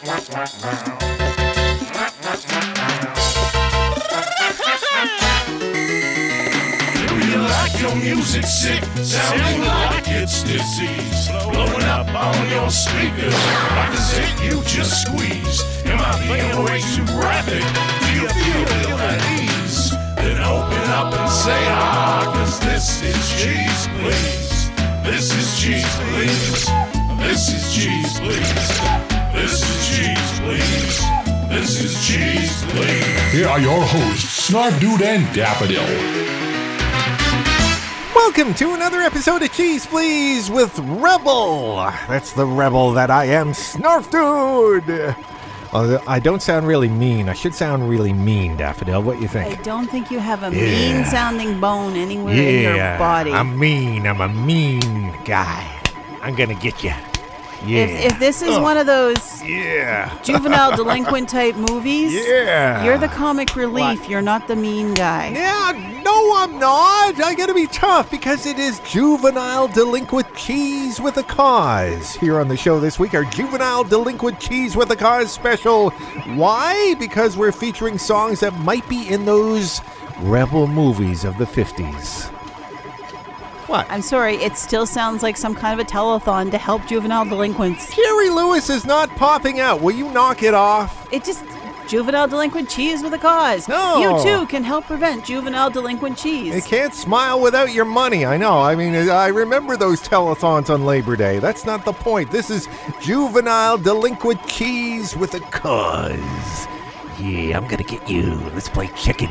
Your music sick, sounding like it's disease, blowing up on your speakers like a zit you just squeezed. Am I being way too graphic? Do you feel ill at ease? Then open up and say cause this is cheese, please. This is cheese, please. This is cheese, please. This is cheese, please. This is cheese, please. Here are your hosts, Snarf Dude and Daffodil. Welcome to another episode of Cheese Please with Rebel. That's the rebel that I am, Snarf Dude. I don't sound really mean. I should sound really mean, Daffodil. What do you think? I don't think you have a mean-sounding bone anywhere in your body. I'm mean. I'm a mean guy. I'm going to get you. Yeah. If this is one of those juvenile delinquent type movies, you're the comic relief. What? You're not the mean guy. Yeah, no, I'm not. I gotta be tough because it is Juvenile Delinquent Cheese with a Cause. Here on the show this week, our Juvenile Delinquent Cheese with a Cause special. Why? Because we're featuring songs that might be in those rebel movies of the 50s. What? I'm sorry, it still sounds like some kind of a telethon to help juvenile delinquents. Jerry Lewis is not popping out. Will you knock it off? It just... Juvenile delinquent cheese with a cause. No. You too can help prevent juvenile delinquent cheese. You can't smile without your money. I know. I mean, I remember those telethons on Labor Day. That's not the point. This is Juvenile Delinquent Cheese with a Cause. Yeah, I'm gonna get you. Let's play chicken.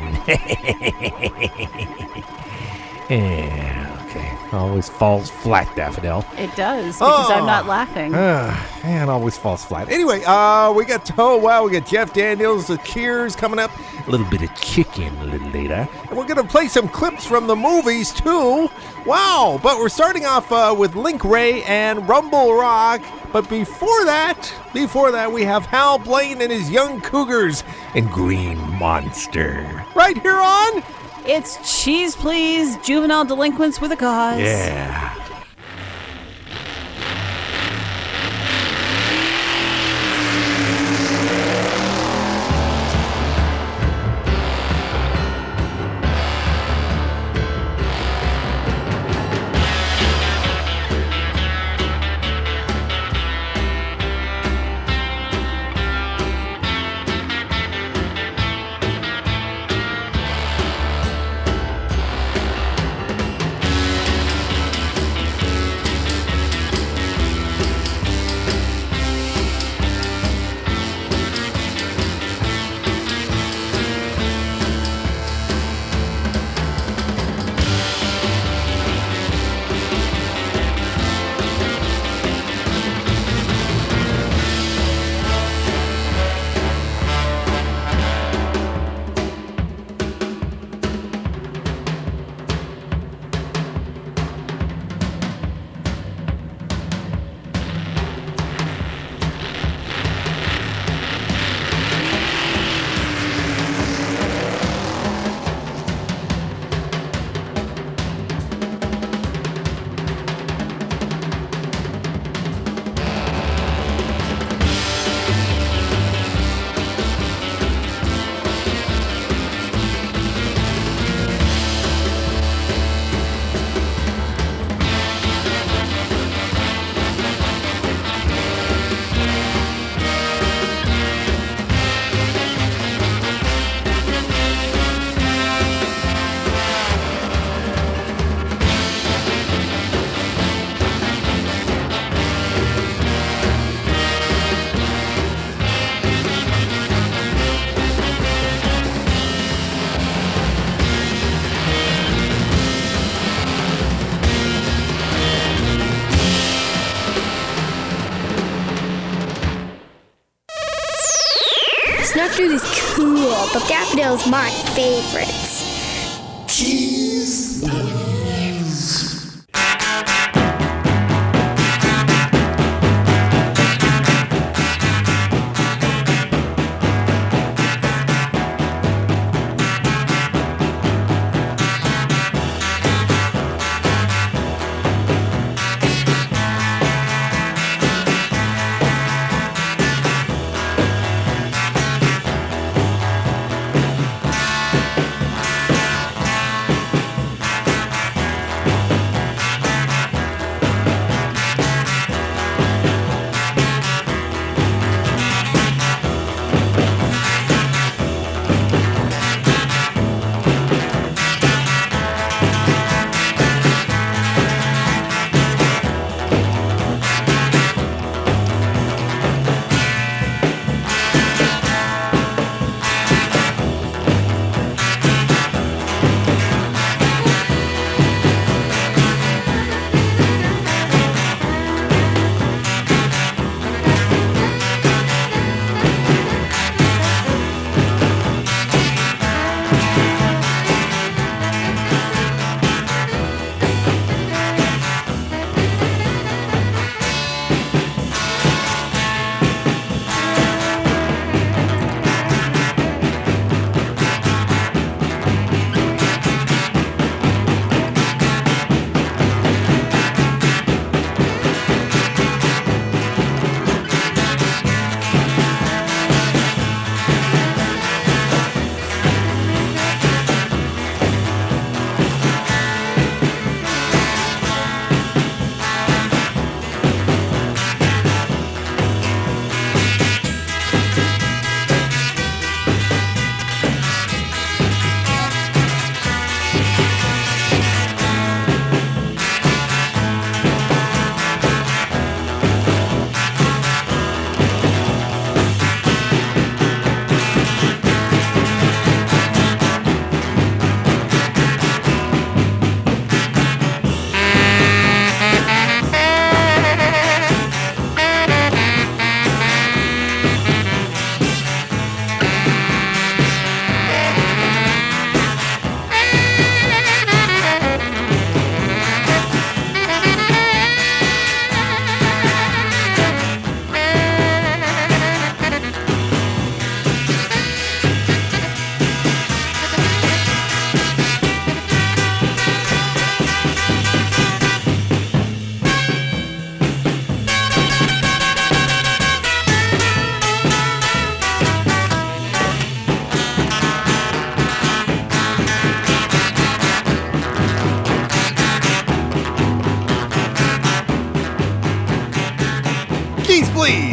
Yeah. Okay. Always falls flat, Daffodil. It does, because I'm not laughing. Man, always falls flat. Anyway, we got Jeff Daniels, the Cheers coming up. A little bit of chicken a little later. And we're going to play some clips from the movies, too. Wow. But we're starting off with Link Wray and Rumble Rock. But before that, we have Hal Blaine and his Young Cougars and Green Monster. Right here on... It's Cheese Please, Juvenile Delinquents with a Cause. Yeah. Snarf Dude is cool, but Daffodil's my favorites. Cheese.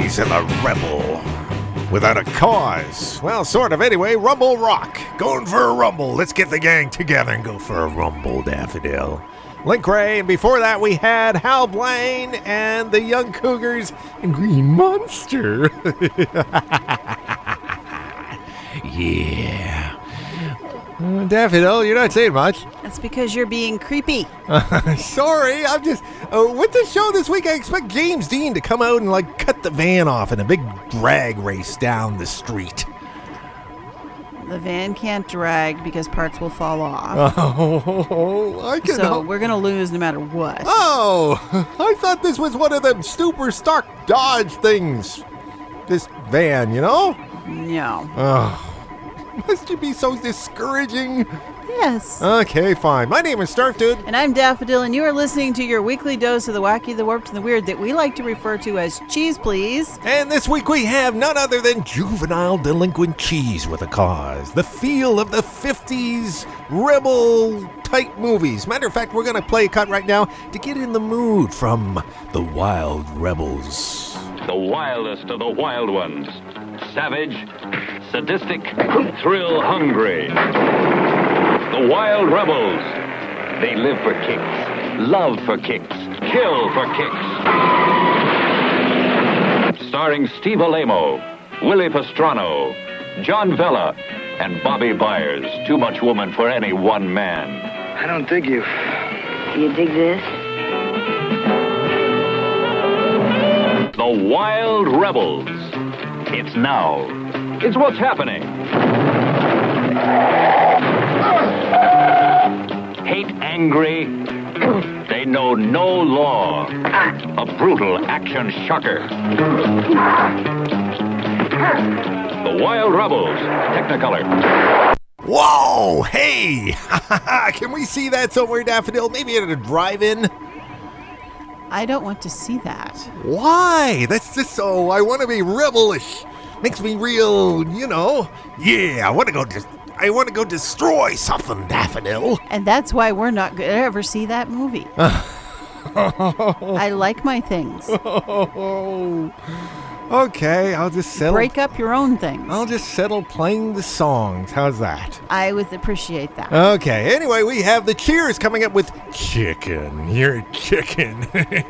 rise of a rebel without a cause. Well, sort of anyway. Rumble Rock. Going for a rumble. Let's get the gang together and go for a rumble, Daffodil. Link Ray, and before that we had Hal Blaine and the Young Cougars and Green Monster. Yeah. Daffodil, you're not saying much. That's because you're being creepy. Sorry, I'm just... with the show this week, I expect James Dean to come out and, cut the van off in a big drag race down the street. The van can't drag because parts will fall off. So we're going to lose no matter what. Oh, I thought this was one of them super stock Dodge things. This van, you know? No. Oh. Must you be so discouraging? Yes. Okay, fine. My name is Snarf Dude. And I'm Daffodil, and you are listening to your weekly dose of the wacky, the warped, and the weird that we like to refer to as Cheese Please. And this week we have none other than juvenile delinquent cheese with a cause. The feel of the 50s rebel-type movies. Matter of fact, we're going to play a cut right now to get in the mood from the Wild Rebels. The wildest of the wild ones. Savage, sadistic, thrill-hungry. The Wild Rebels. They live for kicks, love for kicks, kill for kicks. Starring Steve Alamo, Willie Pastrano, John Vella, and Bobby Byers. Too much woman for any one man. I don't dig you. Do you dig this? The Wild Rebels. It's now. It's what's happening. Hate angry. They know no law. A brutal action shocker. The Wild Rebels. Technicolor. Whoa! Hey! Can we see that somewhere, Daffodil? Maybe at a drive-in? I don't want to see that. Why? That's just so... I want to be rebellish. Makes me real, Yeah, I want to go destroy something, Daffodil. And that's why we're not going to ever see that movie. I like my things. Okay, I'll just settle. Break up your own things. I'll just settle playing the songs. How's that? I would appreciate that. Okay, anyway, we have the Cheers coming up with Chicken. You're chicken.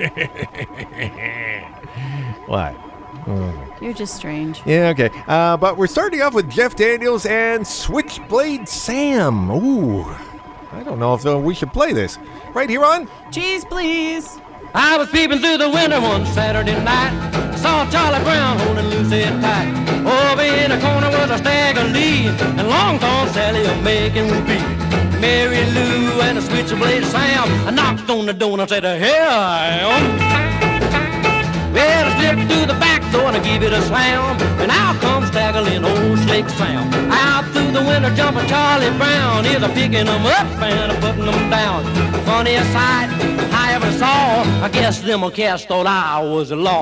What? You're just strange. Yeah, okay. But we're starting off with Jeff Daniels and Switchblade Sam. Ooh, I don't know if we should play this. Right here on Cheese Please. I was peeping through the window one Saturday night. Saw Charlie Brown holding Lucy tight. Over in the corner was a Stagger Lee and Longthaw Sally a making whoopee. Mary Lou and a Switchblade Sam. I knocked on the door and I said, "Here I am." Well, I slipped through the back door and I gave it a slam. And out comes staggering old Slick Sam. Out through the window jumping Charlie Brown. He's a picking them up and a putting them down. Funniest sight I ever saw. I guess them cats thought I was the law.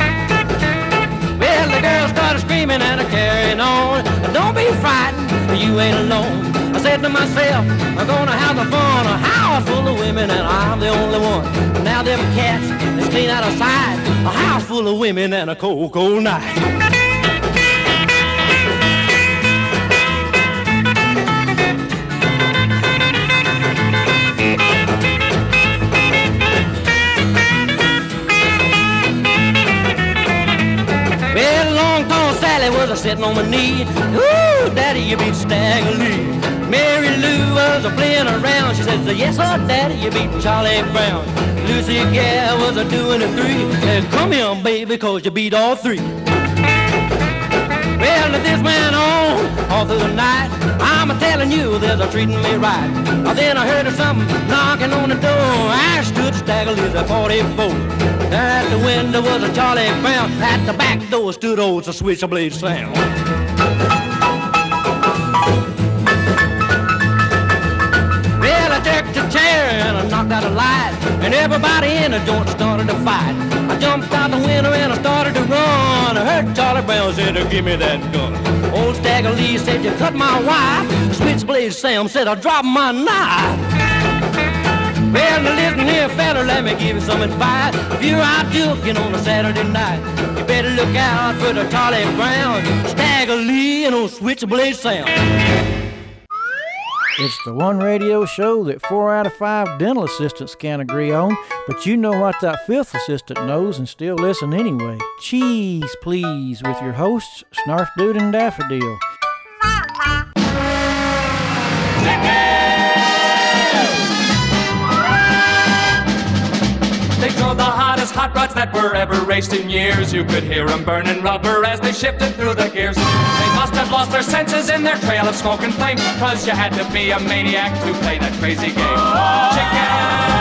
Well, the girl started screaming and carrying on. Don't be frightened, you ain't alone. I said to myself, I'm gonna have the fun. A house full of women and I'm the only one. Now them cats is clean out of sight. A house full of women and a cold, cold night. Well, Longthaw Sally was a-sitting on my knee. Ooh, Daddy, you beat Stagger Lee. Mary Lou was a-playing around. She said, yes, sir, Daddy, you beat Charlie Brown. Lucy Gale was a-doing a three. Said, come here, baby, cause you beat all three. Well, this went on all through the night. I'm a-telling you, they're treating me right. Then I heard of something knocking on the door. I stood Stagger Lee's at 44. There at the window was a Charlie Brown. At the back door stood old Switchblade Sam. Well, I jerked a chair and I knocked out a light. And everybody in the joint started to fight. I jumped out the window and I started to run. I heard Charlie Brown say, give me that gun. Old Stagger Lee said, you cut my wife. Switchblade Sam said, I dropped my knife. Well, now listen here, fella, let me give you some advice. If you're out joking on a Saturday night, you better better look out for the Charlie Brown, Stagger Lee, and old Switchblade Sam. It's the one radio show that 4 out of 5 dental assistants can't agree on, but you know what that 5th assistant knows and still listen anyway. Cheese, please, with your hosts, Snarf Dude and Daffodil. They drove the hottest hot rods that were ever raced in years. You could hear them burning rubber as they shifted through the gears. They must have lost their senses in their trail of smoke and flame, 'cause you had to be a maniac to play that crazy game. Chicken!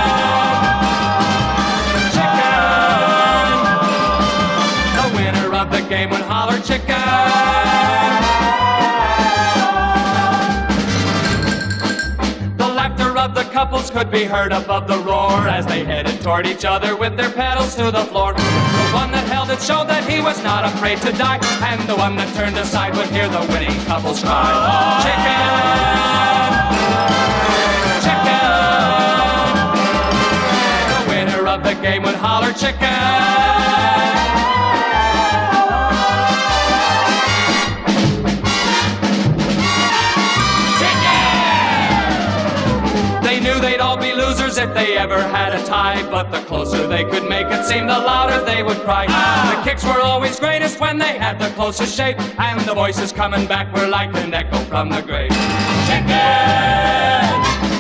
Chicken! The winner of the game would holler chicken! The couples could be heard above the roar as they headed toward each other with their paddles to the floor. The one that held it showed that he was not afraid to die, and the one that turned aside would hear the winning couples cry, chicken! Chicken! The winner of the game would holler chicken! They'd all be losers if they ever had a tie, but the closer they could make it seem, the louder they would cry. The kicks were always greatest when they had the closest shape, and the voices coming back were like an echo from the grave. Chicken!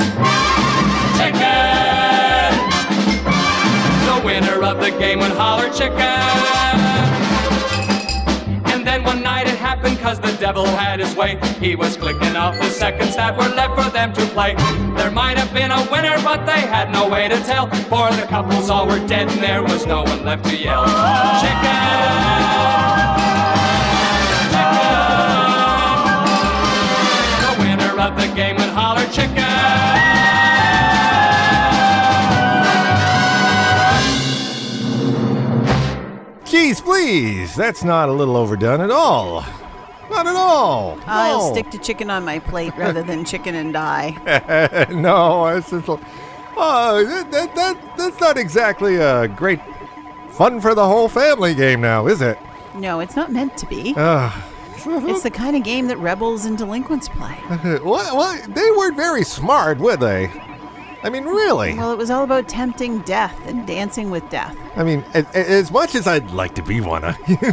Chicken! The winner of the game would holler chicken! Then one night it happened 'cause the devil had his way. He was clicking off the seconds that were left for them to play. There might have been a winner, but they had no way to tell, for the couples all were dead and there was no one left to yell. Chicken! Chicken! The winner of the game would holler chicken! Cheese, please. That's not a little overdone at all. Not at all. I'll No. stick to chicken on my plate rather than chicken and die. No, it's just, that's not exactly a great fun for the whole family game now, is it? No, it's not meant to be. It's the kind of game that rebels and delinquents play. What? They weren't very smart, were they? I mean, really? Well, it was all about tempting death and dancing with death. I mean, as much as I'd like to be one,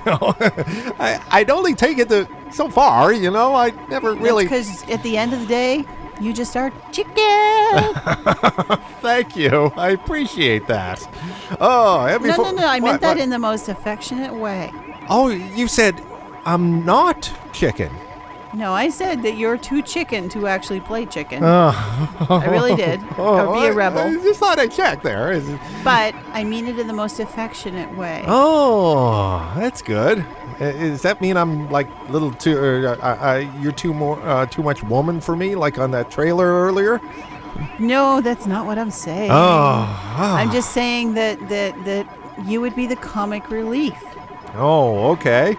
I'd only take it so far, I never really... That's because at the end of the day, you just are chicken. Thank you. I appreciate that. Oh, No. I meant that in the most affectionate way. Oh, you said I'm not chicken. No, I said that you're too chicken to actually play chicken. I really did. Or be a rebel. I just thought I'd check there. But I mean it in the most affectionate way. Oh, that's good. Does that mean I'm like a little too? You're too much woman for me, like on that trailer earlier? No, that's not what I'm saying. I'm just saying that you would be the comic relief. Oh, okay.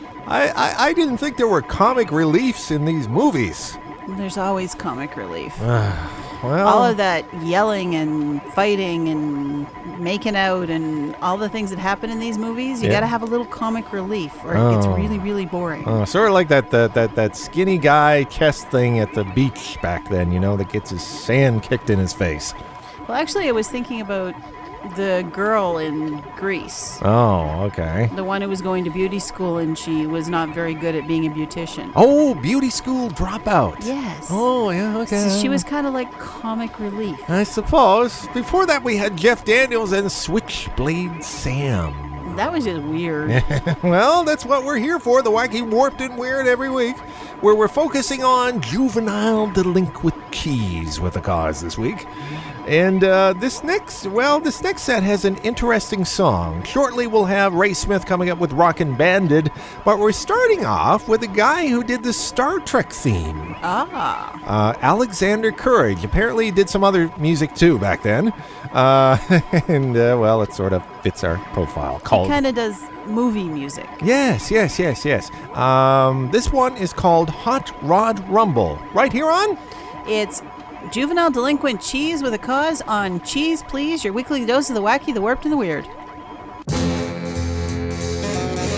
I didn't think there were comic reliefs in these movies. There's always comic relief. Well, all of that yelling and fighting and making out and all the things that happen in these movies, you got to have a little comic relief or it gets really, really boring. Sort of like that skinny guy chess thing at the beach back then, that gets his sand kicked in his face. Well, actually, I was thinking about the girl in Grease. Oh, okay. The one who was going to beauty school and she was not very good at being a beautician. Oh, beauty school dropout. Yes. Oh, yeah, okay. So she was kind of like comic relief. I suppose. Before that, we had Jeff Daniels and Switchblade Sam. That was just weird. Well, that's what we're here for, the wacky, warped, and weird every week, where we're focusing on juvenile delinquencies with a cause this week. And this next set has an interesting song. Shortly, we'll have Ray Smith coming up with Rockin' Banded, but we're starting off with a guy who did the Star Trek theme. Alexander Courage. Apparently, he did some other music too back then. And it sort of fits our profile. He kind of does movie music. Yes. This one is called Hot Rod Rumble. Right here on? It's Juvenile Delinquent Cheese with a cause on Cheese Please, your weekly dose of the wacky, the warped, and the weird.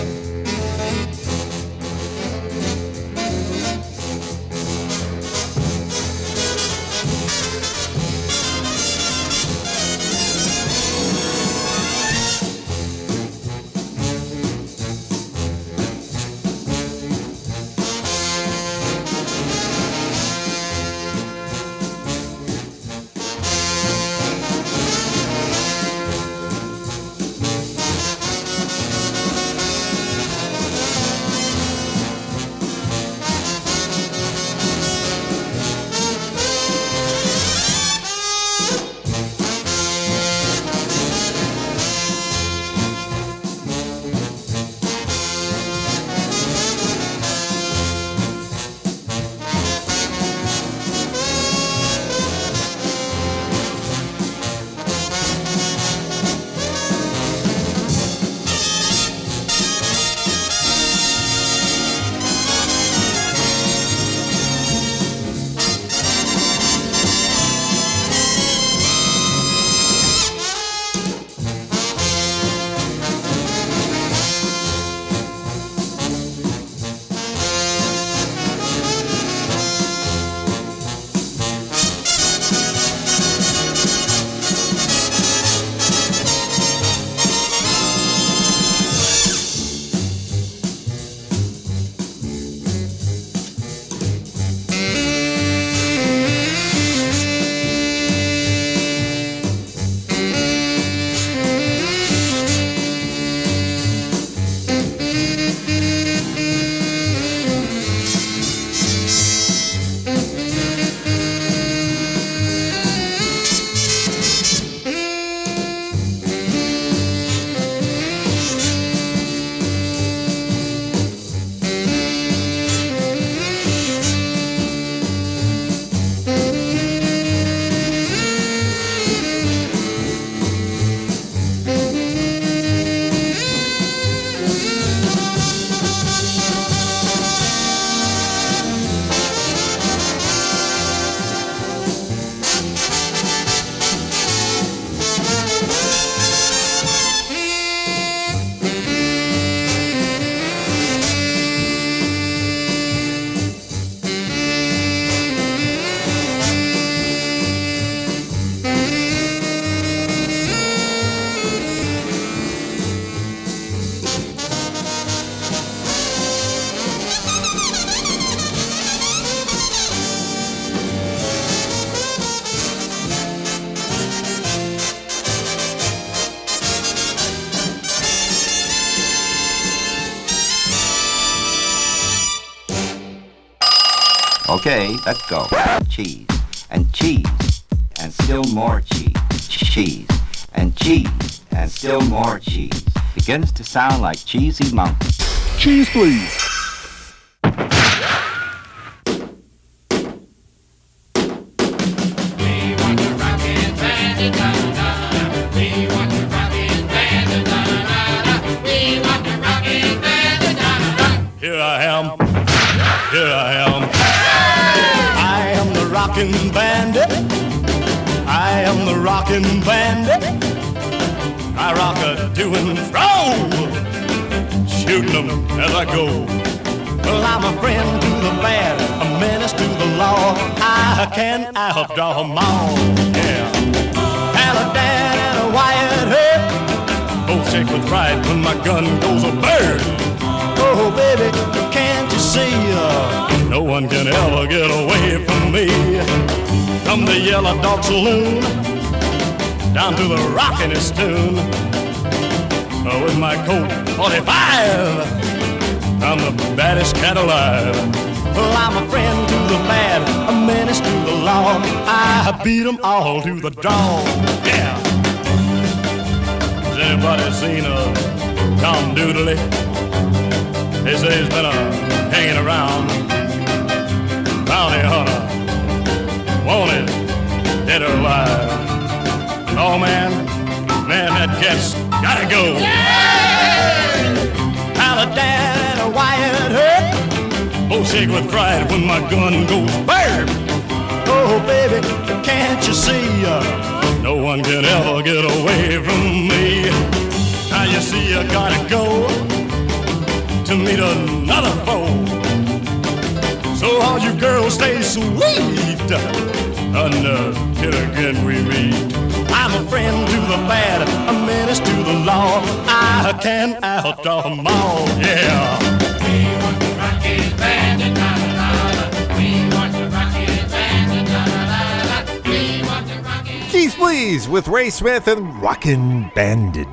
Okay, let's go. Cheese and cheese and still more cheese. Cheese and cheese and still more cheese. Begins to sound like Cheesy Mountain. Cheese, please. Here I am. I am the rockin' bandit. I am the rockin' bandit. I rock a to and fro, shooting them as I go. Well, I'm a friend to the bad, a menace to the law. I can outdraw them all. Yeah. Paladin and a Wyatt Earp, both shake with pride when my gun goes a bird. Oh, baby, can't you see? No one can ever get away from me. From the Yellow Dog Saloon down to the rockin'est tune. With my Colt 45, I'm the baddest cat alive. Well, I'm a friend to the bad, a menace to the law. I beat 'em all to the dawn. Yeah. Has anybody seen a Tom Doodley? They say he's been hanging around. Bounty hunter, wanted, dead or alive. Oh man, that cat's gotta go. Yeah! Paladin and a Wyatt Earp, both shake with pride when my gun goes BAM! Oh baby, can't you see? No one can ever get away from me. Now you see you gotta go to meet another foe. So all you girls stay sweet until again we meet. I'm a friend to the bad, a menace to the law. I can outdraw them all, yeah. We want to rock it, bandit, la la la. We want to rock it, bandit, la la la. We want to rock it. Cheese, please, with Ray Smith and Rockin' Bandit.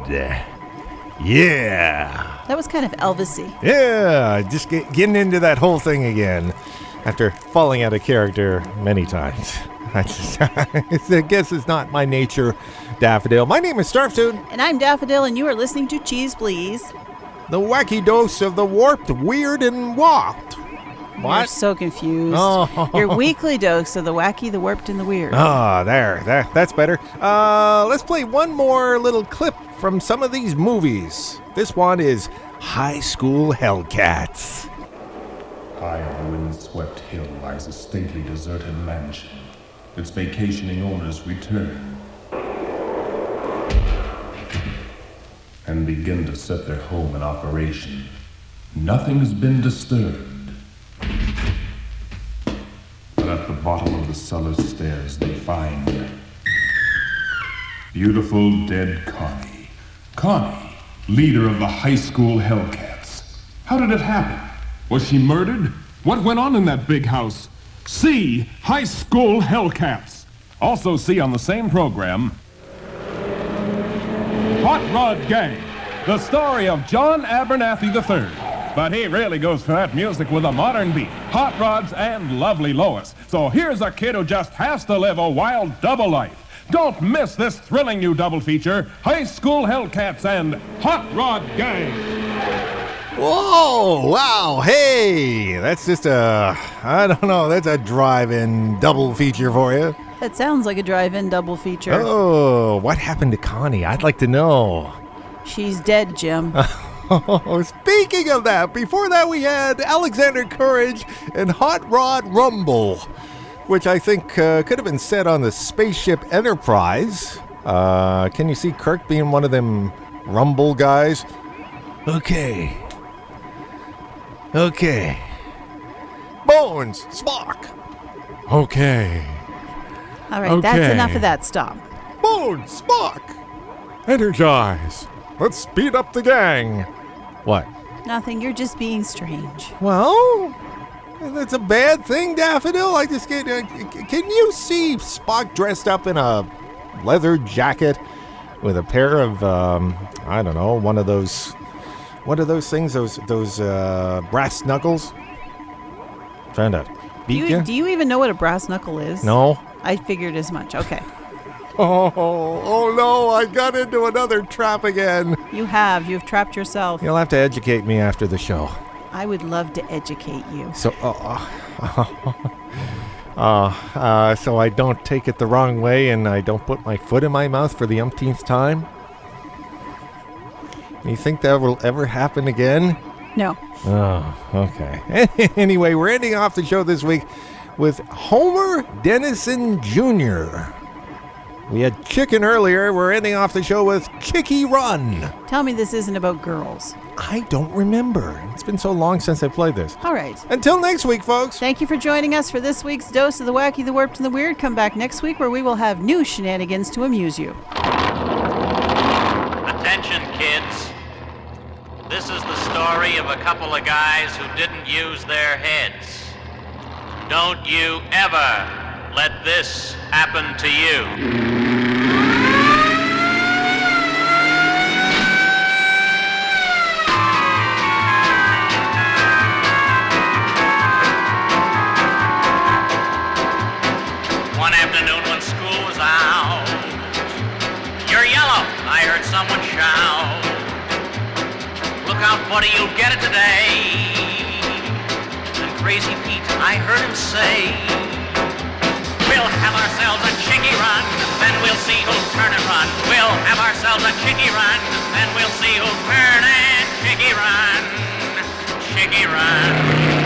Yeah. That was kind of Elvis-y. Yeah, just getting into that whole thing again after falling out of character many times. I guess it's not my nature, Daffodil. My name is Snarfdude. And I'm Daffodil, and you are listening to Cheese Please. The wacky dose of the warped, weird, and warped. What? You're so confused. Oh. Your weekly dose of the wacky, the warped, and the weird. Ah, that's better. Let's play one more little clip from some of these movies. This one is High School Hellcats. High on the windswept hill lies a stately deserted mansion. Its vacationing owners return and begin to set their home in operation. Nothing has been disturbed. But at the bottom of the cellar stairs they find beautiful dead Connie. Connie, leader of the High School Hellcats. How did it happen? Was she murdered? What went on in that big house? See High School Hellcats. Also see on the same program, Hot Rod Gang, the story of John Abernathy III. But he really goes for that music with a modern beat, hot rods, and lovely Lois. So here's a kid who just has to live a wild double life. Don't miss this thrilling new double feature, High School Hellcats and Hot Rod Gang. Whoa, wow, hey, that's just that's a drive-in double feature for you. That sounds like a drive-in double feature. Oh, what happened to Connie? I'd like to know. She's dead, Jim. Oh, speaking of that, before that we had Alexander Courage and Hot Rod Rumble, which I think could have been set on the Spaceship Enterprise. Can you see Kirk being one of them Rumble guys? Okay. Bones, Spock. Okay. All right, that's enough of that. Stop. Bones, Spock. Energize. Let's speed up the gang. What? Nothing. You're just being strange. Well, that's a bad thing, Daffodil. I just get. Can you see Spock dressed up in a leather jacket with a pair of I don't know, one of those. What are those things? Those brass knuckles? Trying to beat you. Do you even know what a brass knuckle is? No. I figured as much. Okay. Oh no, I got into another trap again. You have. You've trapped yourself. You'll have to educate me after the show. I would love to educate you. So, so I don't take it the wrong way and I don't put my foot in my mouth for the umpteenth time? You think that will ever happen again? No. Oh, okay. Anyway, we're ending off the show this week with Homer Dennison Jr. We had chicken earlier. We're ending off the show with Chicky Run. Tell me this isn't about girls. I don't remember. It's been so long since I played this. All right. Until next week, folks. Thank you for joining us for this week's dose of the wacky, the warped, and the weird. Come back next week where we will have new shenanigans to amuse you. Attention, kids. This is the story of a couple of guys who didn't use their heads. Don't you ever let this happen to you. One afternoon when school was out, "You're yellow," I heard someone shout. "Look out, buddy, you'll get it today." And Crazy Pete, I heard him say, "We'll have ourselves a chicky run, then we'll see who'll turn and run. We'll have ourselves a chicky run, then we'll see who'll turn and chicky run, chicky run."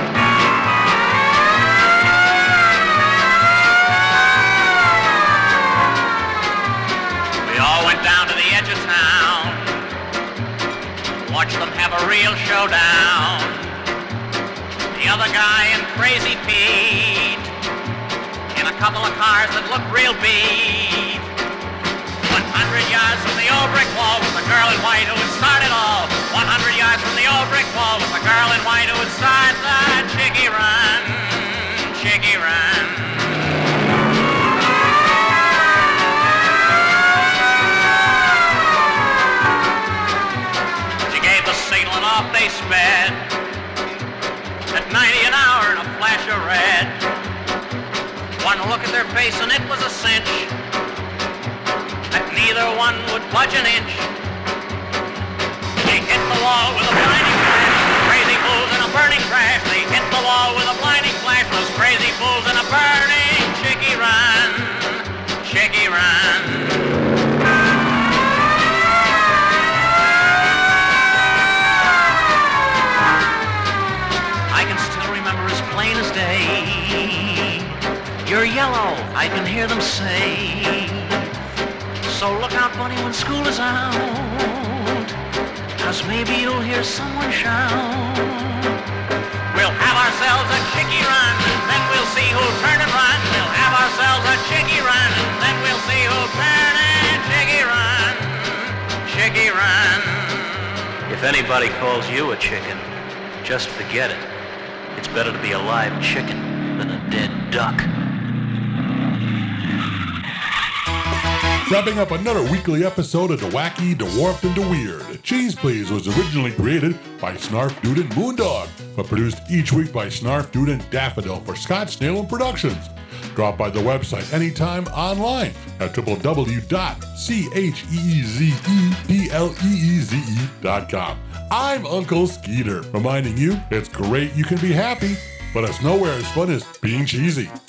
We all went down to the edge of town, watched them have a real showdown. The other guy and Crazy Pete in a couple of cars that looked real beat. 100 yards from the old brick wall was the girl in white who would start it all. 100 yards from the old brick wall was the girl in white who would start the chicky run, chicky run. Signal and off they sped at 90 an hour in a flash of red. One look at their face and it was a cinch that neither one would budge an inch. They hit the wall with a blinding flash, crazy fools in a burning crash. They hit the wall with a blinding flash, those crazy fools in a burning chicky run, chicky run. Plain as day, "You're yellow," I can hear them say. So look out, buddy, when school is out, 'cause maybe you'll hear someone shout. "We'll have ourselves a chicky run, and then we'll see who'll turn and run. We'll have ourselves a chicky run, and then we'll see who'll turn and chicky run, chicky run." If anybody calls you a chicken, just forget it. It's better to be a live chicken than a dead duck. Wrapping up another weekly episode of The Wacky, The Warped, and The Weird. Cheese Please was originally created by Snarf Dude and Moondog, but produced each week by Snarf Dude and Daffodil for Scott Snalen Productions. Drop by the website anytime online at www.cheezepleeze.com. I'm Uncle Skeeter, reminding you it's great you can be happy, but it's nowhere as fun as being cheesy.